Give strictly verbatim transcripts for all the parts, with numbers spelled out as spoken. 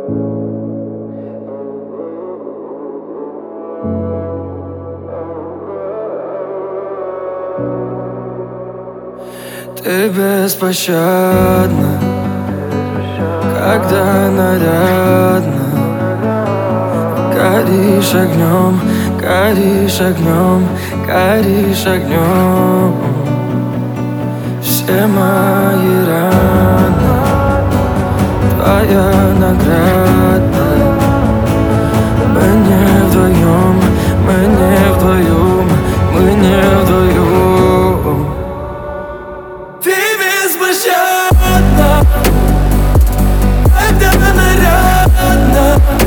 Ты беспощадна, когда нарядна. Горишь огнем, горишь огнем, горишь огнем. Все мои раны твоя награда. Мы не вдвоем, мы не вдвоем, мы не вдвоем. Ты беспощадна, когда нарядна.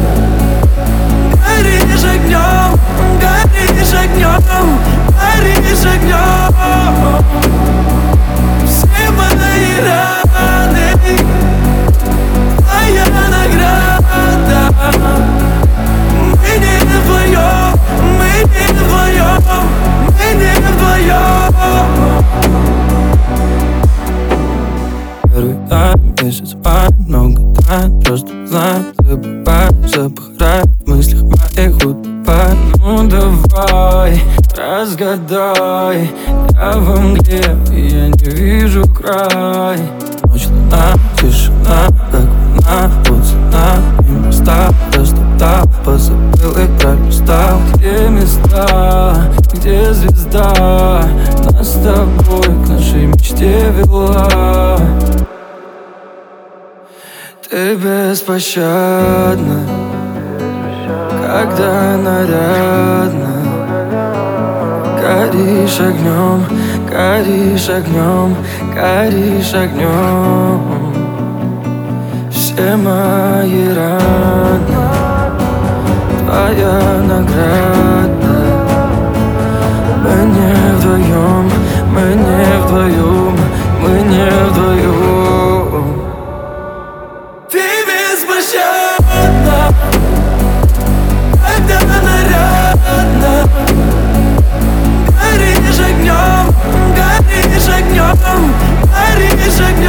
Горишь огнем, горишь огнем, горишь огнем. Все мои раны твоя награда. Мы не вдвоем, мы не вдвоем, мы не вдвоем. Первый тайм, месяц май, много тайн. Просто знаю, забываю, забываю. В мыслях моих утопаю. Ну давай, разгадай. Я в мгле, и я не вижу край. Ночь, луна, тишина, как волна. Вот цена, и моста растоптал. Позабыл и пролистал. Где места, где звезда нас с тобой к нашей мечте вела. Ты беспощадна, когда нарядна. Горишь огнем, горишь огнем, горишь огнем. Все мои раны твоя награда. Мы не вдвоем, мы не вдвоем, мы не вдвоем. Ты беспощадна, когда нарядна. Горишь огнем, горишь огнем, горишь огнем.